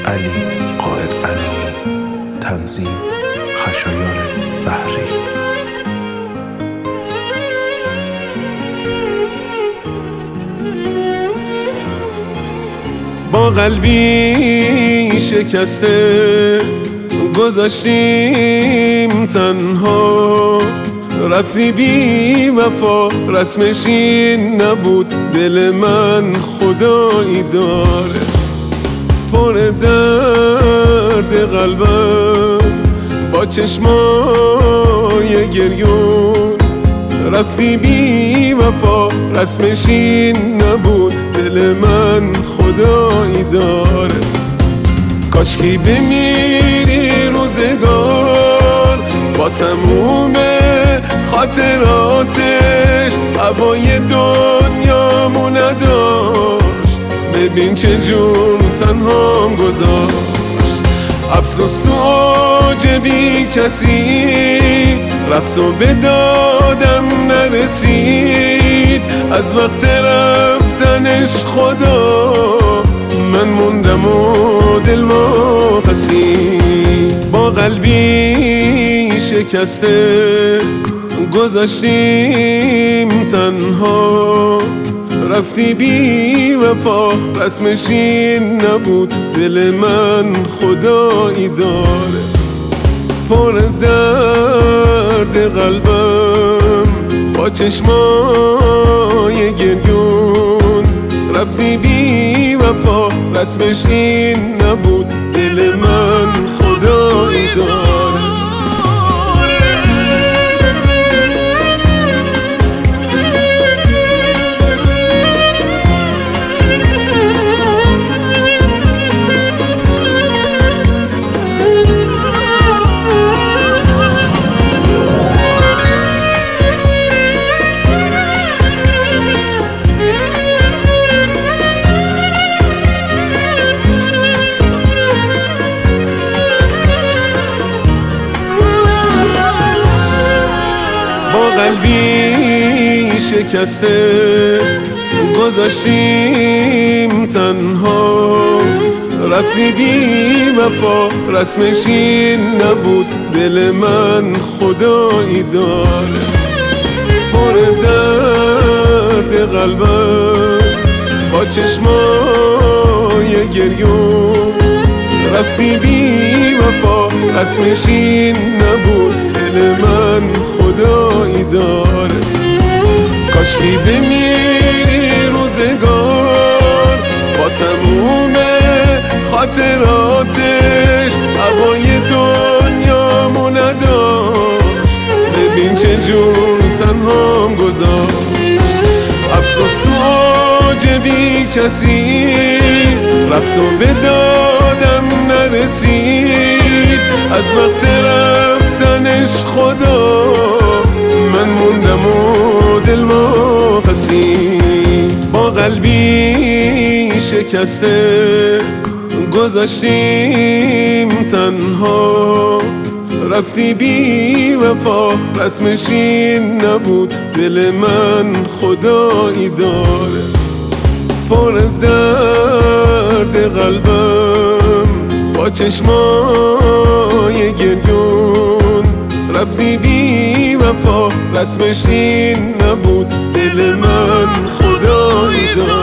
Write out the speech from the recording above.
علی قائد امینی. تنظیم خشایار بحری. با قلبی شکسته گذاشتیم تنها، رفتی بی وفا، رسمش این نبود، دل من خدایی داره پر درد قلبم با چشمای گریون، رفتی بی وفا، رسمش این نبود، دل من خدایی داره. کاشکی بمیری روزگار با تموم خاطراتش، هوای دنیامو نداشت، ببین چه جون تنهام گذاشت. افسوس تو اوج بی کسی رفت و به دادم نرسید، از وقت رفتنش خدا من موندم و دل واپسی. با قلبی شکسته گذاشتیم تنها، رفتی بی وفا، رسمش این نبود، دل من خدایی داره پر درد قلبم با چشمای گریون، رفتی بی وفا، رسمش این نبود، دل من خدایی داره. قلبی شکسته گذاشتیم تنها، رفتی بی وفا، رسمش این نبود، دل من خدایی داره پر درد قلبم با چشمای گریون، رفتی بی وفا، رسمش این نبود، دل من خدایی داره. کاشکی بمیری روزگار با تموم خاطراتش، هوای دنیامو نداشت، ببین چه جون تنهام گذاشت. افسوس تو اوج بی کسی رفت و به دادم نرسید، از وقت رفتنش خدا من موندم و دل واپسی. با قلبی شکسته گذاشتیم تنها، رفتی بی وفا، رسمش این نبود، دل من خدایی داره پر درد قلبم با چشمای گریون، رفتی بی وفا، رسمش این نبود، دل من خدایی داره.